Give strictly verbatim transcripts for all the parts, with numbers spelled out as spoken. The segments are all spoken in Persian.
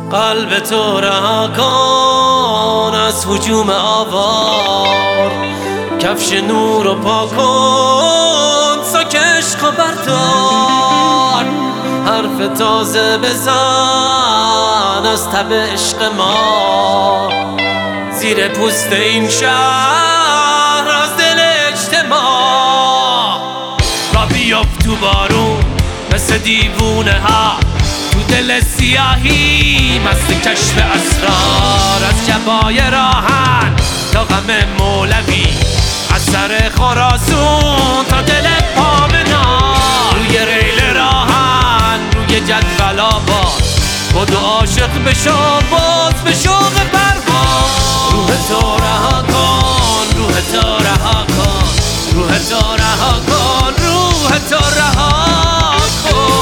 قلب تو رها کن از هجوم آوار، کفش نور و پا کن ساک عشق و بردار، حرف تازه بزن از تب عشق ما، زیر پوست این شهر از دل اجتماع. را بیافت تو بارون مثل دیوونه ها، تو دل سیاهی مست کشف اسرار، از جبای راهن تا غم مولوی، از سر خراسون تا دل پامنار، روی ریل راهن روی جدول آباد، بدو عاشق بشو باز به شوق پرواز. روح تو رها کن، روح تو رها کن، روح تو رها کن، روح تو رها کن.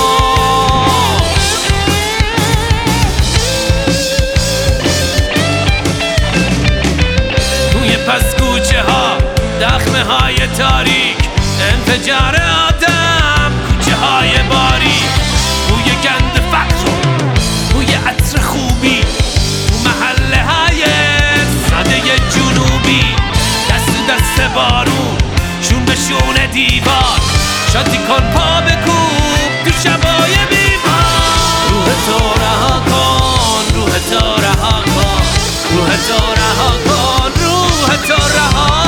توی پس کوچه ها دخمه های تاریک، انفجار آدم کوچه های باریک، بوی گند فقر بوی عطر خوبی، تو محله های ساده جنوبی، دست دست بارون شون به شون دیوار، شادی کن پا بکوب تو شبای بیمار. روح تو رها کن، روح تو رها کن، روح تو رها کن، روح تو رها کن.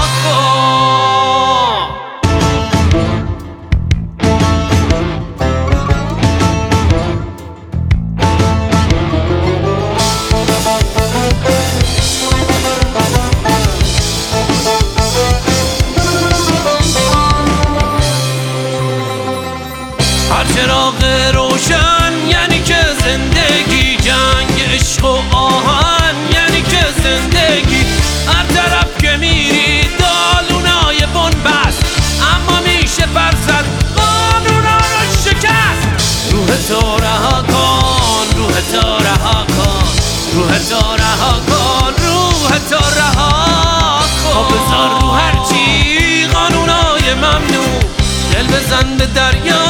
هر چراغ روشن یعنی که زندگی، جنگ عشق و آهن یعنی که زندگی، هر طرف که میری دالونای بنبست، اما میشه فرصت قانونا رو شکست. روح تو رها کن، روح تو رها کن، روح تو رها کن، روح تو رها کن. بذار رو هرچی قانونای ممنوع، دل بزن به دریا